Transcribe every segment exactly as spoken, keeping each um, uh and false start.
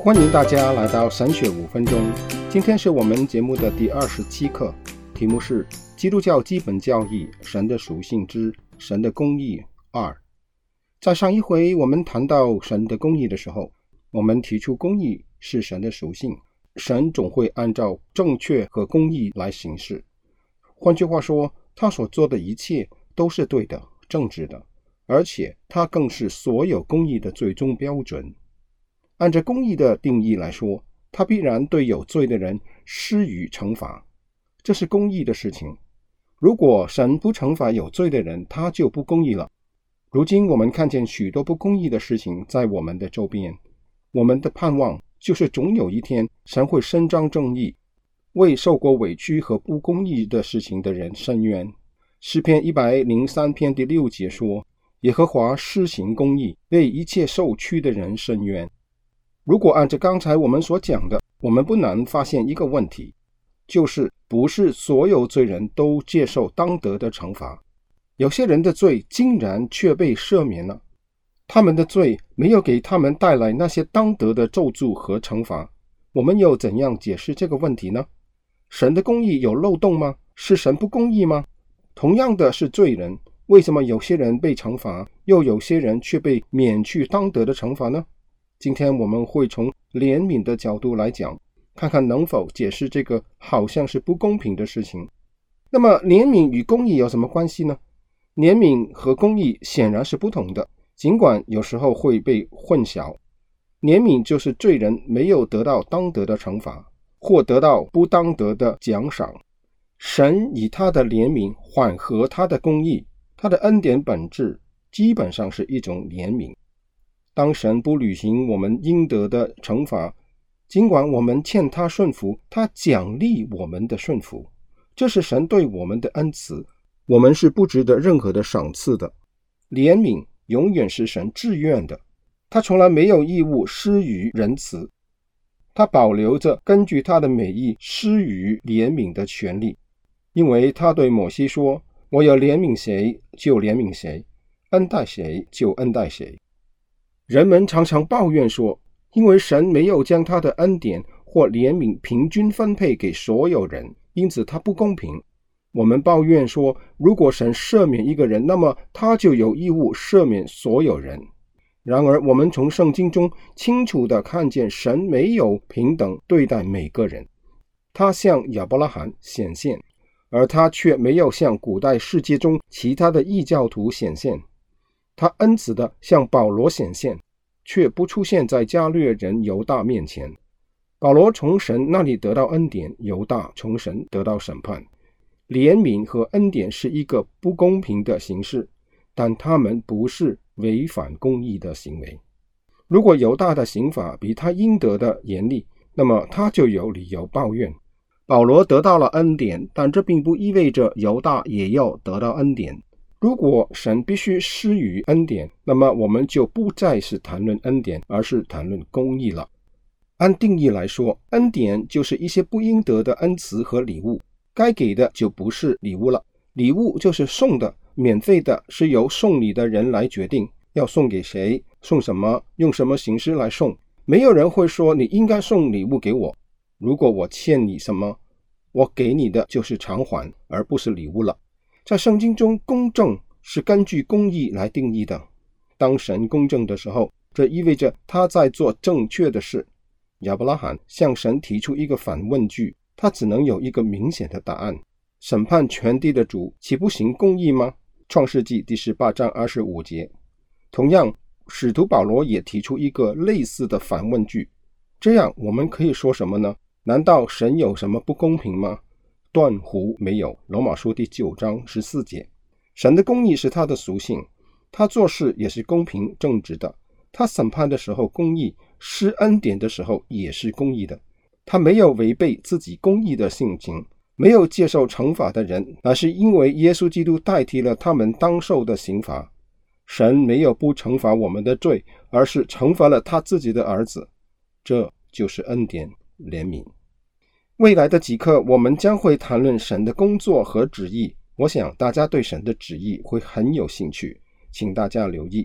欢迎大家来到神学五分钟。今天是我们节目的第二十七课，题目是基督教基本教义神的属性之神的公义二。在上一回我们谈到神的公义的时候，我们提出公义是神的属性，神总会按照正确和公义来行事。换句话说，他所做的一切都是对的、正直的，而且他更是所有公义的最终标准。按照公义的定义来说，他必然对有罪的人施予惩罚，这是公义的事情。如果神不惩罚有罪的人，他就不公义了。如今我们看见许多不公义的事情在我们的周边，我们的盼望就是总有一天神会伸张正义，为受过委屈和不公义的事情的人伸冤。诗篇一百零三篇第六节说，耶和华施行公义，为一切受屈的人伸冤。如果按照刚才我们所讲的，我们不难发现一个问题，就是不是所有罪人都接受当得的惩罚，有些人的罪竟然却被赦免了，他们的罪没有给他们带来那些当得的咒诅和惩罚。我们又怎样解释这个问题呢？神的公义有漏洞吗？是神不公义吗？同样的是罪人，为什么有些人被惩罚，又有些人却被免去当得的惩罚呢？今天我们会从怜悯的角度来讲，看看能否解释这个好像是不公平的事情。那么怜悯与公义有什么关系呢？怜悯和公义显然是不同的，尽管有时候会被混淆。怜悯就是罪人没有得到当得的惩罚，或得到不当得的奖赏。神以他的怜悯缓和他的公义，他的恩典本质基本上是一种怜悯。当神不履行我们应得的惩罚，尽管我们欠他顺服，他奖励我们的顺服，这是神对我们的恩慈，我们是不值得任何的赏赐的。怜悯永远是神自愿的，他从来没有义务施予仁慈，他保留着根据他的美意施予怜悯的权利，因为他对摩西说，我有怜悯谁就怜悯谁，恩待谁就恩待谁。人们常常抱怨说，因为神没有将他的恩典或怜悯平均分配给所有人，因此他不公平。我们抱怨说，如果神赦免一个人，那么他就有义务赦免所有人。然而我们从圣经中清楚地看见，神没有平等对待每个人。他向亚伯拉罕显现，而他却没有向古代世界中其他的异教徒显现。他恩慈地向保罗显现，却不出现在加略人犹大面前。保罗从神那里得到恩典，犹大从神得到审判。怜悯和恩典是一个不公平的形式，但他们不是违反公义的行为。如果犹大的刑罚比他应得的严厉，那么他就有理由抱怨。保罗得到了恩典，但这并不意味着犹大也要得到恩典。如果神必须施予恩典，那么我们就不再是谈论恩典，而是谈论公义了。按定义来说，恩典就是一些不应得的恩慈和礼物，该给的就不是礼物了。礼物就是送的，免费的是由送礼的人来决定要送给谁，送什么，用什么形式来送。没有人会说你应该送礼物给我，如果我欠你什么，我给你的就是偿还，而不是礼物了。在圣经中，公正是根据公义来定义的。当神公正的时候，这意味着他在做正确的事。亚伯拉罕向神提出一个反问句，他只能有一个明显的答案：审判全地的主岂不行公义吗？创世纪第十八章二十五节。同样，使徒保罗也提出一个类似的反问句。这样我们可以说什么呢？难道神有什么不公平吗？断乎没有。罗马书第九章十四节。神的公义是他的属性，他做事也是公平正直的，他审判的时候公义，施恩典的时候也是公义的。他没有违背自己公义的性情，没有接受惩罚的人，乃是因为耶稣基督代替了他们当受的刑罚。神没有不惩罚我们的罪，而是惩罚了他自己的儿子，这就是恩典怜悯。未来的几课我们将会谈论神的工作和旨意，我想大家对神的旨意会很有兴趣，请大家留意。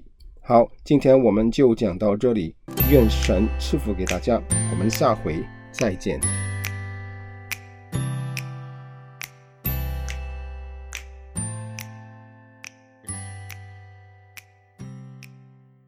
好，今天我们就讲到这里，愿神赐福给大家，我们下回再见。